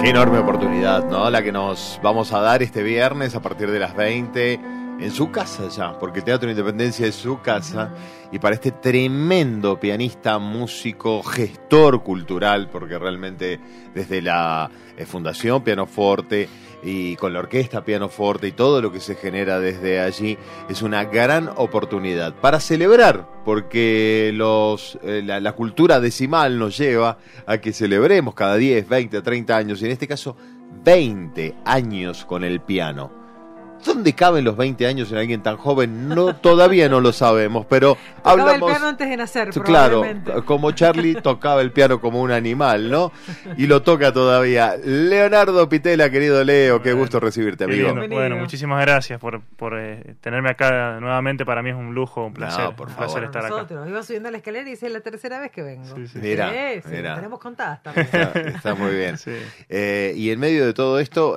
Qué enorme oportunidad, ¿no? La que nos vamos a dar este viernes a partir de las 20 en su casa ya, porque el Teatro Independencia es su casa. Y para este tremendo pianista, músico, gestor cultural, porque realmente desde la Fundación Pianoforte y con la Orquesta Pianoforte y todo lo que se genera desde allí, es una gran oportunidad para celebrar, porque la cultura decimal nos lleva a que celebremos cada 10, 20, 30 años, y en este caso 20 años con el piano. ¿Dónde caben los 20 años en alguien tan joven? No, todavía no lo sabemos, pero hablamos... Tocaba el piano antes de nacer, claro, como Charlie tocaba el piano como un animal, ¿no? Y lo toca todavía. Leonardo Pitela, querido Leo, qué gusto recibirte, amigo. Bueno, muchísimas gracias por tenerme acá nuevamente. Para mí es un lujo, un placer, por un placer estar acá. Iba subiendo la escalera y dice, es la tercera vez que vengo. Sí. Mira. Tenemos contadas también. Está muy bien. Sí. Y en medio de todo esto...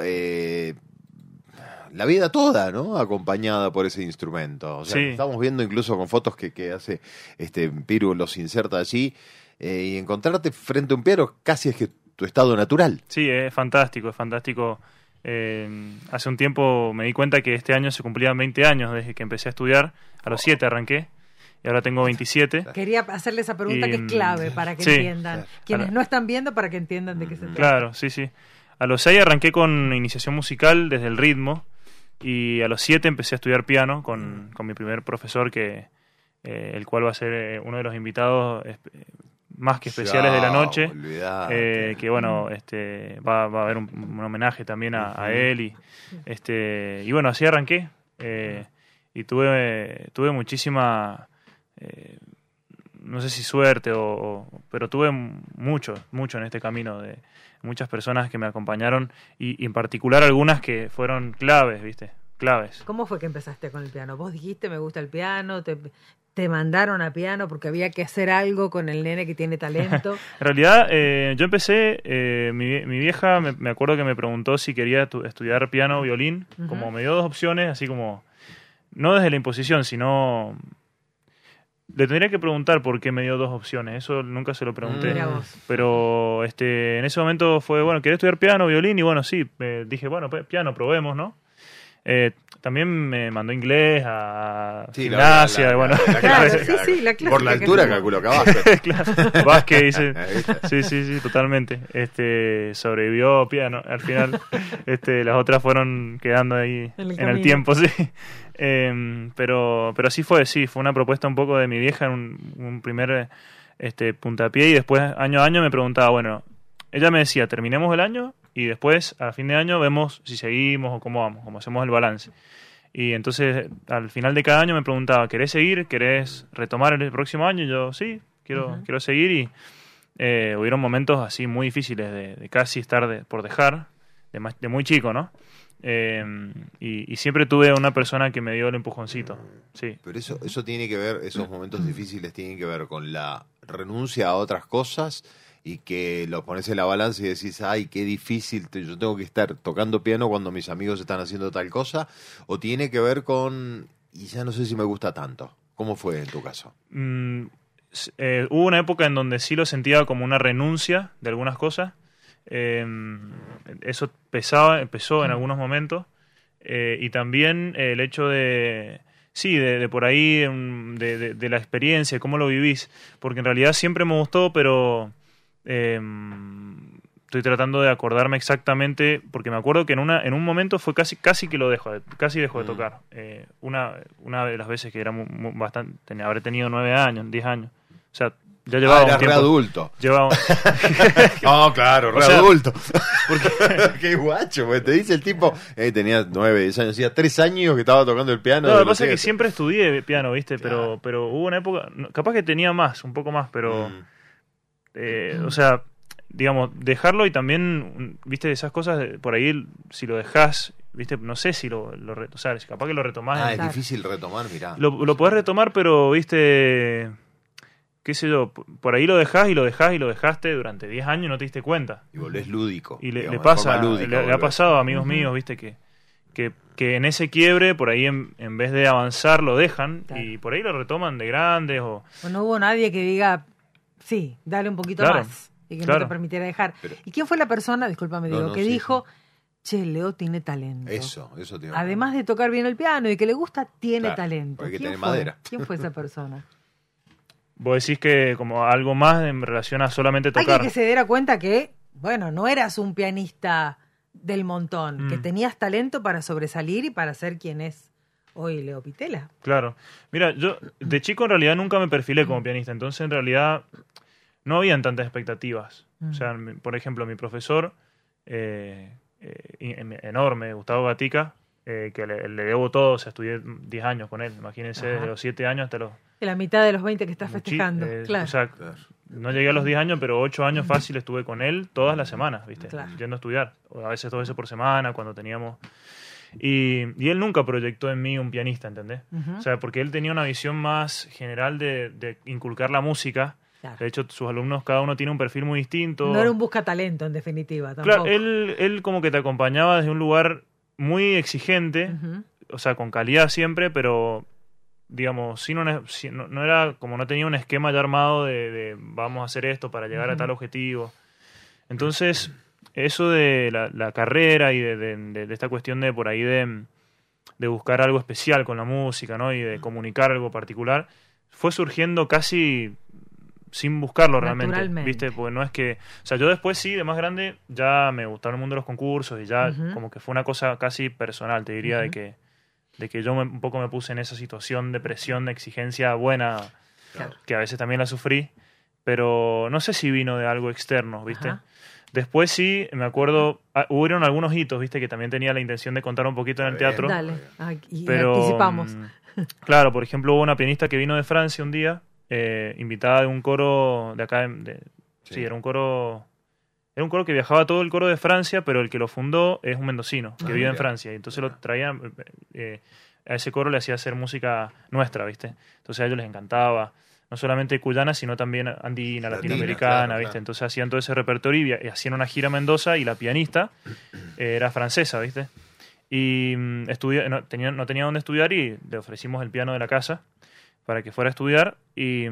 la vida toda, ¿no? Acompañada por ese instrumento. O sea, sí. Estamos viendo incluso con fotos que hace Piru, los inserta allí, y encontrarte frente a un piano casi es que tu estado natural. Sí, es fantástico, es fantástico. Hace un tiempo me di cuenta que este año se cumplían 20 años desde que empecé a estudiar. A los 7 arranqué y ahora tengo 27. Quería hacerle esa pregunta que es clave para que entiendan. Quienes no están viendo, para que entiendan de qué se trata. Claro, sí. A los 6 arranqué con iniciación musical desde el ritmo. Y a los 7 empecé a estudiar piano con mi primer profesor, el cual va a ser uno de los invitados más que especiales de la noche. Que bueno, va a haber un homenaje también a él. Y bueno, así arranqué. Y tuve muchísima, no sé si suerte, pero tuve mucho en este camino de muchas personas que me acompañaron y en particular algunas que fueron claves, ¿viste? Claves. ¿Cómo fue que empezaste con el piano? Vos dijiste, me gusta el piano, te mandaron a piano porque había que hacer algo con el nene que tiene talento. En realidad, yo empecé, mi vieja me acuerdo que me preguntó si quería estudiar piano o violín, como me dio dos opciones, así como, no desde la imposición, sino... Le tendría que preguntar por qué me dio dos opciones, eso nunca se lo pregunté. Pero en ese momento fue, bueno, ¿querés estudiar piano o violín? Y bueno, sí, dije, bueno, piano, probemos, ¿no? También me mandó inglés a gimnasia, la clásica. Por la altura calculo que básquet. Claro, básquet, dice. Sí, totalmente. Sobrevivió piano al final. Las otras fueron quedando ahí en el tiempo, sí. Pero así fue una propuesta un poco de mi vieja en un primer puntapié, y después año a año me preguntaba, bueno, ella me decía, terminemos el año y después a fin de año vemos si seguimos o cómo vamos, cómo hacemos el balance. Y entonces al final de cada año me preguntaba, ¿querés seguir? ¿Querés retomar el próximo año? Y yo, sí, quiero seguir. Y hubieron momentos así muy difíciles de casi estar por dejar, de muy chico, ¿no? Y siempre tuve una persona que me dio el empujoncito. Sí. Pero eso tiene que ver, esos momentos difíciles tienen que ver con la renuncia a otras cosas, y que lo pones en la balanza y decís, ay, qué difícil, yo tengo que estar tocando piano cuando mis amigos están haciendo tal cosa, o tiene que ver con, y ya no sé si me gusta tanto. ¿Cómo fue en tu caso? Hubo una época en donde sí lo sentía como una renuncia de algunas cosas. Eso empezó en algunos momentos, y también el hecho de por ahí, de la experiencia, cómo lo vivís, porque en realidad siempre me gustó, pero estoy tratando de acordarme exactamente, porque me acuerdo que en un momento fue casi que casi dejó de tocar. Una de las veces que era bastante, habré tenido 9 años, 10 años, o sea, ya llevaba un tiempo. Re adulto. No, claro, re adulto. Qué guacho, pues te dice el tipo, tenía 9, 10 años, hacía 3 años que estaba tocando el piano. No, lo que pasa es que siempre estudié piano, ¿viste? Claro. Pero hubo una época, capaz que tenía un poco más, pero... o sea, digamos, dejarlo, y también, ¿viste? Esas cosas, por ahí, si lo dejás, ¿viste? No sé si o sea, capaz que lo retomás. Es difícil retomar, mirá. Lo podés retomar, pero, ¿viste? Qué sé yo, por ahí lo dejás y lo dejaste durante 10 años y no te diste cuenta. Y volvés lúdico. Y le pasa, le ha pasado a amigos míos, ¿viste? Que en ese quiebre, por ahí en vez de avanzar, lo dejan, claro, y por ahí lo retoman de grandes o... no hubo nadie que diga, sí, dale un poquito claro, más. y que Claro. no te permitiera dejar. Pero- ¿Y quién fue la persona, discúlpame, No, Diego, no, que sí, dijo, che, Leo tiene talento? Eso te iba a Además de tocar bien el piano y que le gusta, tiene Claro, talento. porque hay que ¿Quién tener fue? madera. ¿Quién fue esa persona? Vos decís que como algo más en relación a solamente tocar. Alguien que se diera cuenta que, bueno, no eras un pianista del montón, que tenías talento para sobresalir y para ser quien es hoy Leo Pitela. Claro. Mira, yo de chico en realidad nunca me perfilé como pianista, entonces en realidad no habían tantas expectativas. O sea, por ejemplo, mi profesor enorme, Gustavo Gatica, que le debo todo, o sea, estudié 10 años con él, imagínense, desde los 7 años hasta los... En la mitad de los 20 que estás festejando. Claro. O sea, no llegué a los 10 años, pero 8 años fácil estuve con él todas las semanas, ¿viste? Claro. Yendo a estudiar, o a veces 2 veces por semana, cuando teníamos... Y él nunca proyectó en mí un pianista, ¿entendés? Ujú. O sea, porque él tenía una visión más general de inculcar la música. Claro. De hecho, sus alumnos, cada uno tiene un perfil muy distinto. No era un buscatalento, en definitiva, tampoco. Claro, él como que te acompañaba desde un lugar muy exigente, Ujú. o sea, con calidad siempre, pero digamos, no era como no tenía un esquema ya armado de vamos a hacer esto para llegar a tal objetivo. Entonces, eso de la carrera y de esta cuestión de por ahí de buscar algo especial con la música, ¿no? Y de comunicar algo particular, fue surgiendo casi sin buscarlo realmente, Naturalmente. ¿viste? Porque no es que... O sea, yo después sí, de más grande, ya me gustaba el mundo de los concursos y ya como que fue una cosa casi personal, te diría, de que yo un poco me puse en esa situación de presión, de exigencia buena, Claro. que a veces también la sufrí, pero no sé si vino de algo externo, ¿viste? Ajá. Después sí, me acuerdo, hubieron algunos hitos, ¿viste? Que también tenía la intención de contar un poquito en el Está bien. teatro. Dale, y Pero, anticipamos. claro, por ejemplo, hubo una pianista que vino de Francia un día, invitada de un coro de acá, sí, era un coro que viajaba todo el coro de Francia, pero el que lo fundó es un mendocino que vive en mira. Francia, y entonces lo traían, a ese coro le hacía hacer música nuestra, ¿viste? Entonces a ellos les encantaba, no solamente cuyana, sino también andina, latinoamericana, claro, ¿viste? claro. Entonces hacían todo ese repertorio y hacían una gira a Mendoza, y la pianista era francesa, ¿viste? Y no tenía dónde estudiar, y le ofrecimos el piano de la casa para que fuera a estudiar, y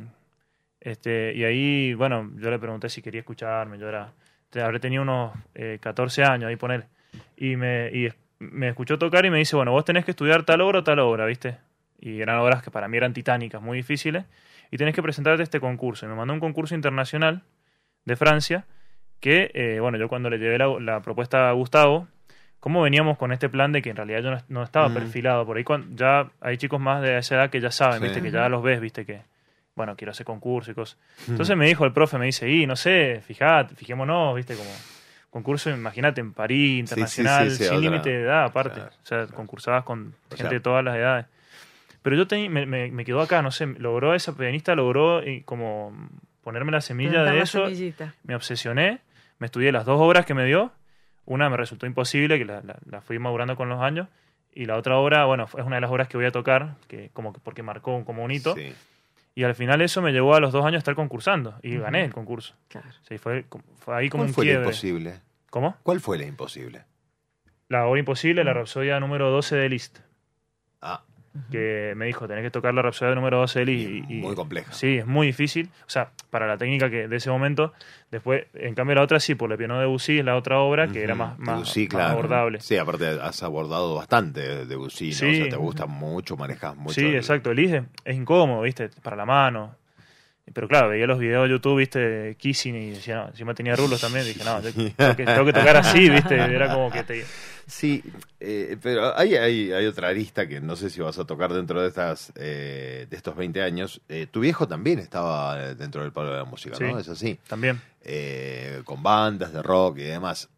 ahí, bueno, yo le pregunté si quería escucharme. Habré tenido unos 14 años ahí, ponele, y me escuchó tocar y me dice, bueno, vos tenés que estudiar tal obra o tal obra, ¿viste? Y eran obras que para mí eran titánicas, muy difíciles, y tenés que presentarte a este concurso. Y me mandó un concurso internacional de Francia que, bueno, yo cuando le llevé la propuesta a Gustavo, ¿cómo veníamos con este plan de que en realidad yo no estaba perfilado? Por ahí ya hay chicos más de esa edad que ya saben, Sí. ¿viste? Que ya los ves, ¿viste? Que, bueno, quiero hacer concurso y cosas. Entonces me dijo el profe, me dice, no sé, fijémonos, ¿viste? Como concurso, imagínate, en París, internacional, sí, sin otra. límite de edad aparte. Claro, O sea, concursabas con O gente sea, de todas las edades. Pero yo me quedó acá, no sé, esa pianista logró como ponerme la semilla Plantar de la eso. semillita. Me obsesioné, me estudié las 2 obras que me dio. Una me resultó imposible, que la fui madurando con los años. Y la otra obra, bueno, es una de las obras que voy a tocar, porque marcó como un hito. Sí. Y al final eso me llevó a los 2 años a estar concursando. Y gané el concurso. Claro. Sí, fue ahí como ¿Cuál un fue la quiebre. imposible? ¿Cómo? ¿Cuál fue la imposible? La obra imposible, la Rapsodia número 12 de Liszt. Ah, Que me dijo, tenés que tocar la Rapsodia número 12 de Liszt. muy compleja. Sí, es muy difícil. O sea, para la técnica que de ese momento. Después, en cambio, la otra sí, por Le Piano de Debussy es la otra obra que era más Debussy, más abordable. Sí, aparte has abordado bastante de Debussy, ¿no? Sí. O sea, te gusta mucho, manejas mucho. Sí, exacto. El Liszt es incómodo, ¿viste? Para la mano. Pero claro, veía los videos de YouTube, ¿viste? De Kissing y decía, no, encima tenía rulos también. Dije, no, yo tengo que tocar así, ¿viste? Era como que Sí, pero hay otra arista que no sé si vas a tocar dentro de estos 20 años. Tu viejo también estaba dentro del palo de la música, ¿no? Sí. Es así. También. Con bandas de rock y demás.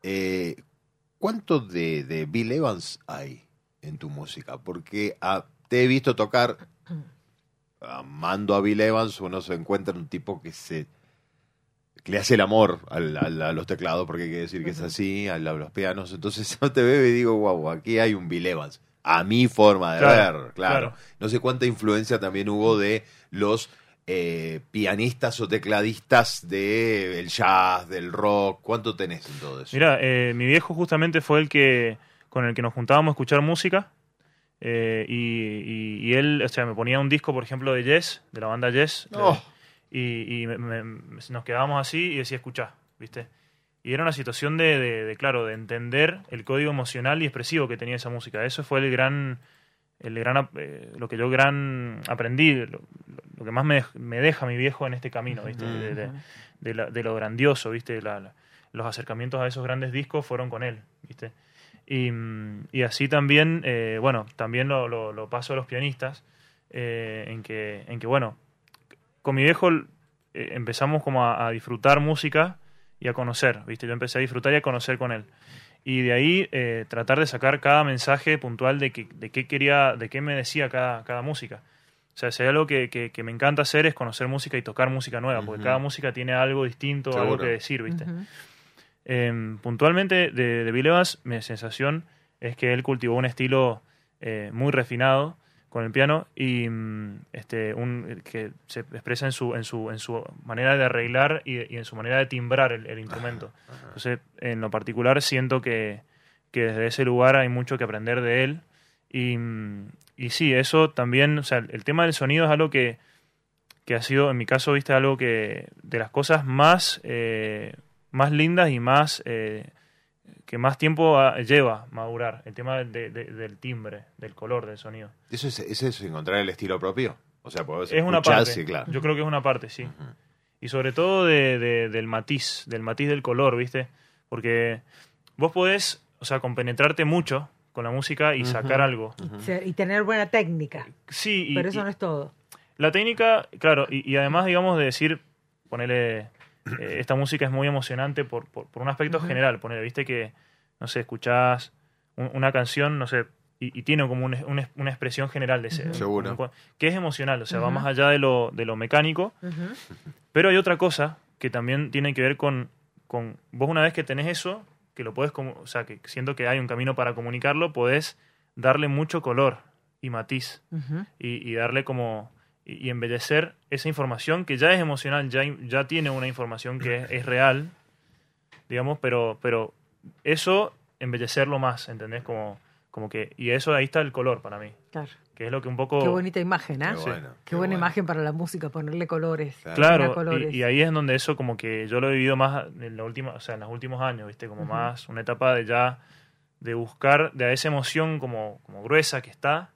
¿Cuánto de Bill Evans hay en tu música? Porque te he visto tocar, amando a Bill Evans, uno se encuentra un tipo que le hace el amor a los teclados, porque hay que decir que es así, a los pianos. Entonces yo te veo y digo, wow, aquí hay un Bill Evans. A mi forma de ver, claro. No sé cuánta influencia también hubo de los pianistas o tecladistas del jazz, del rock. ¿Cuánto tenés en todo eso? Mira, mi viejo justamente fue con el que nos juntábamos a escuchar música. Y él, o sea, me ponía un disco, por ejemplo, de Yes, de la banda Yes. Oh. y nos quedábamos así y decía, escuchá, ¿viste? Y era una situación claro, de entender el código emocional y expresivo que tenía esa música. Eso fue lo que yo aprendí, lo que más me deja mi viejo en este camino, ¿viste? De lo grandioso, ¿viste? Los acercamientos a esos grandes discos fueron con él, ¿viste? Y así también, también lo paso a los pianistas, en que bueno, con mi viejo empezamos como a disfrutar música y a conocer, ¿viste? Yo empecé a disfrutar y a conocer con él. Y de ahí tratar de sacar cada mensaje puntual de qué me decía cada música. O sea, si hay algo que me encanta hacer es conocer música y tocar música nueva, porque cada música tiene algo distinto, seguro, algo que decir, ¿viste? Puntualmente de Bill Evans, mi sensación es que él cultivó un estilo muy refinado con el piano y que se expresa en su manera de arreglar y en su manera de timbrar el instrumento. Entonces, en lo particular, siento que desde ese lugar hay mucho que aprender de él. Y sí, eso también, o sea, el tema del sonido es algo que ha sido, en mi caso, viste, algo que de las cosas más lindas y más que más tiempo lleva madurar, el tema del timbre, del color del sonido. ¿Eso es encontrar el estilo propio? O sea, podés es una parte, sí, claro. Yo creo que es una parte, sí. Y sobre todo del matiz del color, ¿viste? Porque vos podés, o sea, compenetrarte mucho con la música y sacar algo. Y tener buena técnica. Sí. Pero eso no es todo. La técnica, claro, y además, digamos, de decir, ponerle... esta música es muy emocionante por un aspecto general. Ponele, viste que, no sé, escuchás una canción, no sé, y tiene como una expresión general de ese. Seguro. Que es emocional, o sea, va más allá de lo mecánico. Pero hay otra cosa que también tiene que ver con vos, una vez que tenés eso, que lo podés, o sea, que siento que hay un camino para comunicarlo, podés darle mucho color y matiz y darle como... y embellecer esa información que ya es emocional, ya tiene una información que es real, digamos, pero eso, embellecerlo más, ¿entendés? Como que, y eso, ahí está el color para mí. Claro. Que es lo que un poco... Qué bonita imagen, ¿eh? Qué buena imagen para la música, ponerle colores. Claro, y ahí es donde eso como que yo lo he vivido más en en los últimos años, ¿viste? Como más una etapa de buscar, de esa emoción como gruesa que está,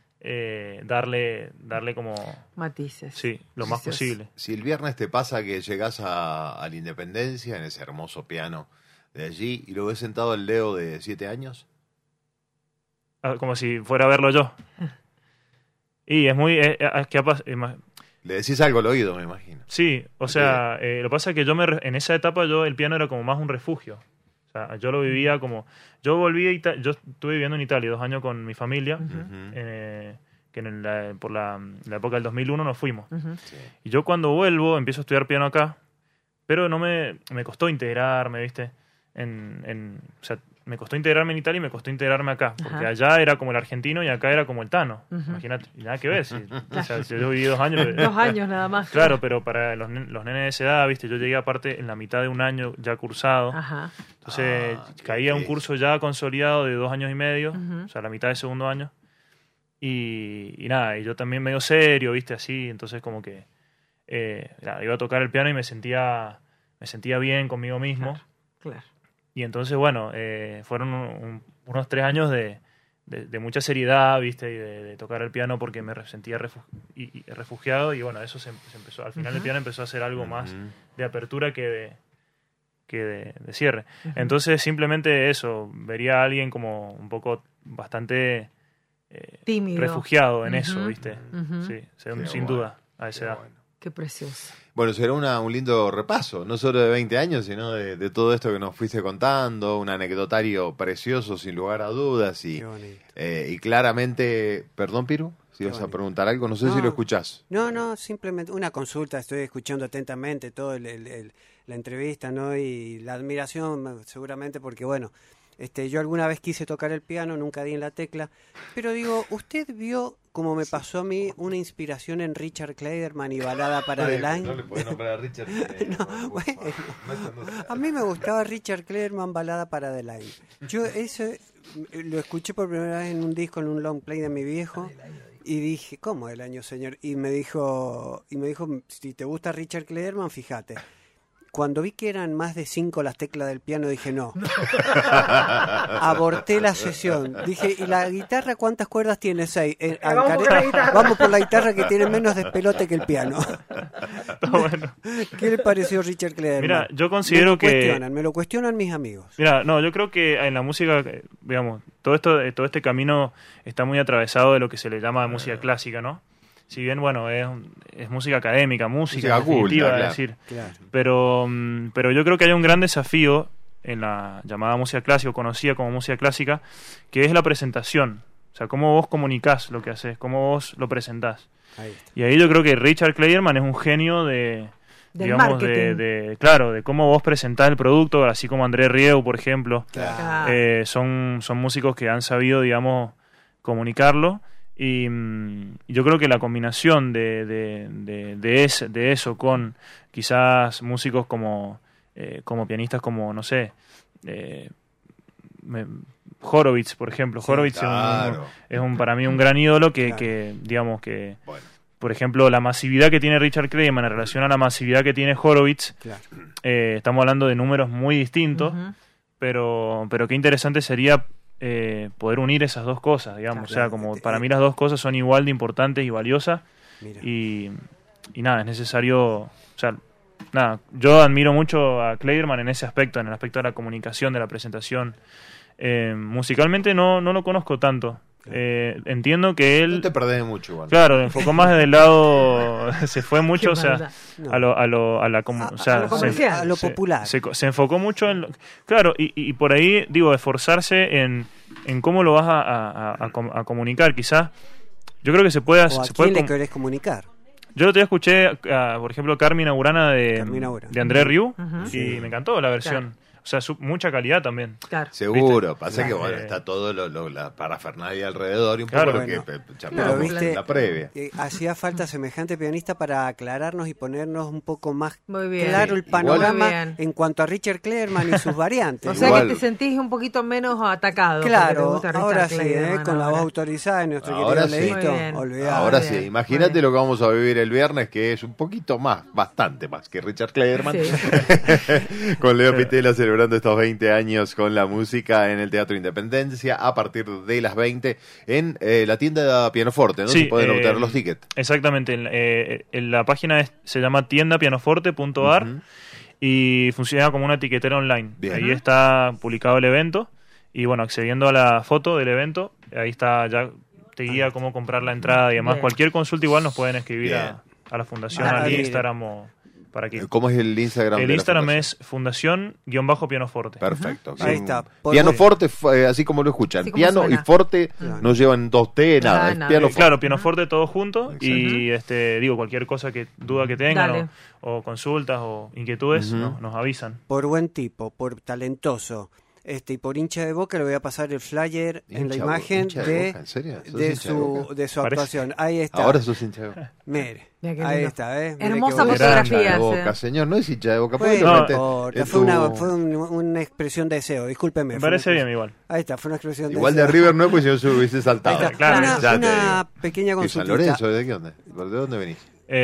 darle como matices, sí, lo más posible. Si el viernes te pasa que llegás a la Independencia en ese hermoso piano de allí y lo ves sentado el Leo de 7 años, como si fuera a verlo yo. Y es muy le decís algo al oído, me imagino. Sí, o sea, lo que pasa es que en esa etapa el piano era como más un refugio. O sea, yo lo vivía como... Yo estuve viviendo en Italia 2 años con mi familia, que por la época del 2001 nos fuimos. Sí. Y yo cuando vuelvo empiezo a estudiar piano acá, pero no me costó integrarme, ¿viste? O sea, me costó integrarme en Italia y me costó integrarme acá, porque allá era como el argentino y acá era como el Tano. Imagínate, y nada que ver. O sea, yo viví 2 años. 2 años nada más. Claro, pero para los nenes de esa edad, ¿viste? Yo llegué aparte en la mitad de un año ya cursado. Entonces caía un curso ya consolidado de 2 años y medio, o sea, la mitad del segundo año. Y nada, y yo también medio serio, ¿viste? Así, entonces como que iba a tocar el piano y me sentía bien conmigo mismo. Claro. Y entonces, bueno, fueron unos 3 años de mucha seriedad, ¿viste? Y de tocar el piano porque me sentía refugiado. Y bueno, eso se empezó. Al final el piano empezó a ser algo más de apertura que de cierre. Entonces, simplemente eso. Vería a alguien como un poco bastante tímido, refugiado en eso, ¿viste? Sí, sin duda, a esa edad. Bueno. Qué precioso. Bueno, será un lindo repaso, no solo de 20 años, sino de todo esto que nos fuiste contando, un anecdotario precioso, sin lugar a dudas, y claramente... Perdón, Piru, si vas a preguntar algo, no sé si lo escuchás. No, simplemente una consulta, estoy escuchando atentamente toda la entrevista, ¿no? Y la admiración, seguramente, porque bueno... yo alguna vez quise tocar el piano, nunca di en la tecla, pero digo, ¿usted vio, como me pasó a mí, una inspiración en Richard Clayderman y Balada para Adelaide? No le podés nombrar a Richard. A mí me gustaba Richard Clayderman, Balada para Adelaide. Yo eso lo escuché por primera vez en un disco, en un long play de mi viejo, Y dije, ¿cómo el año, señor? Y me dijo, si te gusta Richard Clayderman, fíjate. Cuando vi que eran más de 5 las teclas del piano, dije no. Aborté la sesión. Dije, ¿y la guitarra cuántas cuerdas tiene? 6. Vamos por la guitarra que tiene menos despelote que el piano. Bueno. ¿Qué le pareció Richard Clayderman? Mira, yo considero me lo cuestionan mis amigos. Mira, no, yo creo que en la música, digamos, todo este camino está muy atravesado de lo que se le llama música clásica, ¿no? Si bien, bueno, es música académica, música definitiva, claro. decir. Claro. Pero yo creo que hay un gran desafío en la llamada música clásica, o conocida como música clásica, que es la presentación. O sea, cómo vos comunicás lo que haces, cómo vos lo presentás. Ahí está. Y ahí yo creo que Richard Clayderman es un genio Del digamos, marketing. de cómo vos presentás el producto, así como André Rieu, por ejemplo. Claro. Son músicos que han sabido, digamos, comunicarlo. Y yo creo que la combinación de eso con quizás músicos como pianistas como, no sé, Horowitz, por ejemplo. Sí, Horowitz claro. es para mí un gran ídolo Claro. que digamos que... Bueno. Por ejemplo, la masividad que tiene Richard Clayderman en relación a la masividad que tiene Horowitz, Claro. estamos hablando de números muy distintos, Ujú. pero qué interesante sería poder unir esas dos cosas, digamos. Claro. O sea, como para mí las dos cosas son igual de importantes y valiosas, Mira. y nada, es necesario... O sea, nada, yo admiro mucho a Clayderman en ese aspecto, en el aspecto de la comunicación, de la presentación. Musicalmente no lo conozco tanto. Entiendo que él... No te perdés de mucho igual. Claro, enfocó más del lado, se fue mucho, o sea, Qué No. a la o sea, lo comercial. A lo popular. se enfocó mucho en claro, y por ahí digo, esforzarse en cómo lo vas a comunicar, quizás. Yo creo que se puede ¿O a se puede quién le querés comunicar? Yo el otro día escuché por ejemplo, Carmina Burana de André Rieu, Ujú. y Sí. me encantó la versión. O sea, mucha calidad también. Claro. Seguro, pasa Claro. que bueno, está todo la parafernalia alrededor y un Claro. poco lo Bueno. que Pero charlamos viste, en la previa. Hacía falta semejante pianista para aclararnos y ponernos un poco más Muy bien. claro el Sí, panorama Muy bien. en cuanto a Richard Clayderman y sus variantes. O sea Igual. que te sentís un poquito menos atacado. porque te Claro, gusta Richard ahora sí, Clayderman con la ahora. voz autorizada de nuestro Ahora querido sí. Leito, Muy bien. olvidado. Ahora Muy sí, bien, imagínate muy bien. lo que vamos a vivir el viernes, que es un poquito más, bastante más que Richard Clayderman. Sí. Con Leo Pitela celebrando estos 20 años con la música en el Teatro Independencia a partir de las 20 en la tienda Pianoforte, ¿no? Sí, Se pueden obtener los tickets. Exactamente, en la página se llama tiendapianoforte.ar. Ujú. Y funciona como una etiquetera online. Bien. Ahí está publicado el evento y bueno, accediendo a la foto del evento, ahí está, ya te guía cómo comprar la entrada y demás. Bien. Cualquier consulta igual nos pueden escribir Bien. a la fundación, Ah, al bien. Instagram o para aquí. ¿Cómo es el Instagram? El de la Instagram fundación? es fundación-pianoforte. Perfecto. Ahí Sí. está. Pianoforte, así como lo escuchan. Así como Piano suena. y forte Claro. no llevan 2T, nada. Es Nada. pianoforte. Claro, pianoforte todo junto y Exacto. digo, cualquier cosa duda que tengan Dale. o consultas o inquietudes, Ujú. nos avisan. Por buen tipo, por talentoso, y por hincha de Boca, le voy a pasar el flyer en la Hincha imagen hincha de, Boca, ¿en serio? ¿Sos de hincha de Boca? su, de su Parece. actuación. Ahí está. Ahora sos hincha de Boca. Mire, Mira qué ahí lindo. está, ¿eh? Mire Hermosa qué bonito. fotografía. Hincha de hace. Boca, señor. No es hincha de Boca. Bueno, porque no de no repente importa, en fue tu- una expresión de deseo, discúlpeme. Me fue una parece bien expresión- igual. Ahí está, fue una expresión de Igual de deseo. River no es, pues si no se hubiese saltado. Ahí está. Claro, una ya te una digo. pequeña ¿Qué, San consultita. Lorenzo? ¿De qué onda? ¿De dónde venís?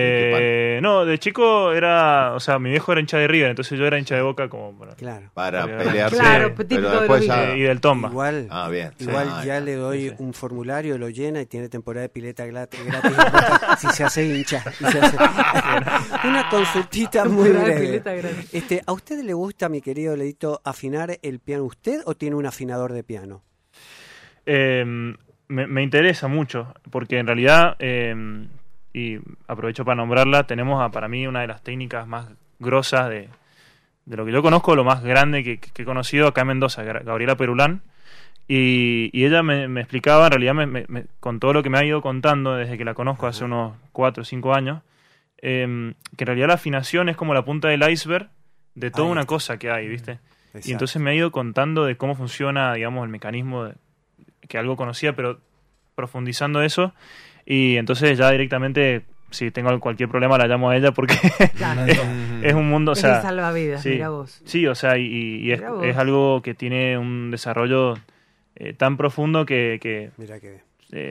No, de chico era, o sea, mi viejo era hincha de River, entonces yo era hincha de Boca como Claro. Para Porque- pelearse. Claro, pero típico de los después ya... y del Tomba. Igual, Ah, bien. igual Sí. ya Ah, le doy sí. un formulario, lo llena y tiene temporada de pileta gratis en Boca, si se hace hincha. Y se hace- Una consultita muy Temporada de breve. pileta gratis. ¿A usted le gusta, mi querido Leito, afinar el piano usted o tiene un afinador de piano? Me interesa mucho, porque en realidad, y aprovecho para nombrarla, tenemos para mí una de las técnicas más grosas de lo que yo conozco, lo más grande que he conocido acá en Mendoza, Gabriela Perulán. Y ella me explicaba, en realidad, con todo lo que me ha ido contando desde que la conozco hace unos 4 o 5 años, que en realidad la afinación es como la punta del iceberg de toda Ahí una está. cosa que hay, ¿viste? Exacto. Y entonces me ha ido contando de cómo funciona, digamos, el mecanismo que algo conocía, pero profundizando eso. Y entonces ya directamente, si tengo cualquier problema, la llamo a ella porque Claro. es un mundo, o Es sea... el salvavidas, sí, mira vos. sí, o sea, y Mirá vos. es algo que tiene un desarrollo tan profundo que Mira que eh,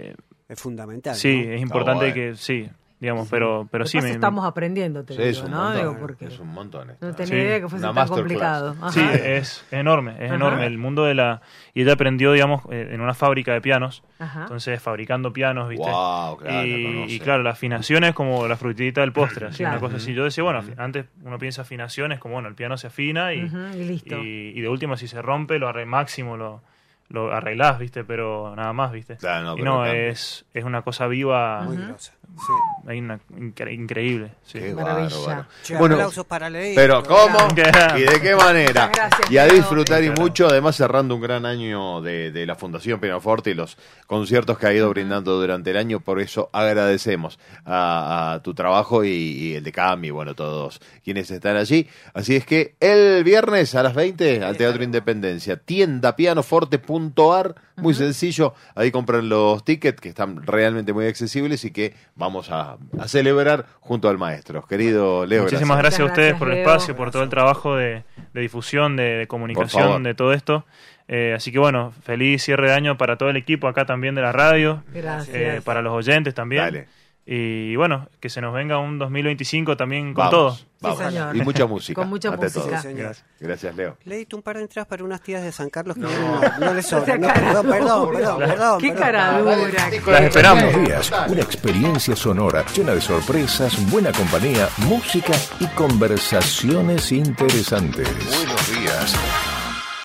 es fundamental. Sí, ¿no? es importante bueno. que sí, digamos, pero sí estamos aprendiendo, te Sí, es digo, un ¿no? montón. Digo, porque Es un montón. no tenía Sí. idea que fuese Una tan masterclass. complicado. Ajá. Sí, es enorme, el mundo de la... Y ella aprendió, digamos, en una fábrica de pianos, Ajá. entonces fabricando pianos, ¿viste? Wow, claro, y claro, la afinación es como la frutillita del postre, así, Claro. una cosa así. Yo decía, bueno, antes uno piensa afinaciones como, bueno, el piano se afina y, Ujú, y listo. y de última si se rompe, máximo lo arreglás, ¿viste? Pero nada más, ¿viste? Claro, no, y pero no, cambia. es una cosa viva, Muy grosa. Sí. hay una increíble. Sí. Qué Maravilla. bárbaro. Che, Bueno, aplausos para Leí. pero ¿cómo? Claro. ¿Y de qué manera? Muchas gracias, Y a Leo. disfrutar y Claro. mucho, además cerrando un gran año de la Fundación Pianoforte y los conciertos que ha ido brindando durante el año, por eso agradecemos a tu trabajo y el de Cami, bueno, todos quienes están allí. Así es que el viernes a las 20 al Teatro Independencia, tiendapianoforte.ar, muy sencillo, ahí compran los tickets que están realmente muy accesibles y que vamos a celebrar junto al maestro. Querido Leo, Muchísimas gracias a Muchas ustedes gracias, por el Leo. espacio, por todo el trabajo de difusión, de Por favor. comunicación, de todo esto. Así que bueno, feliz cierre de año para todo el equipo acá también de la radio, Gracias. para los oyentes también. Dale. Y bueno, que se nos venga un 2025 también con Vamos, todo. vamos. señor. Y mucha música. Con mucha ante música. todo. Sí, señor. Gracias, Leo. Leíste un par de entradas para unas tías de San Carlos que no les sobra. No, perdón. Qué cara dura. Las esperamos. Buenos días, una experiencia sonora llena de sorpresas, buena compañía, música y conversaciones interesantes. Buenos días.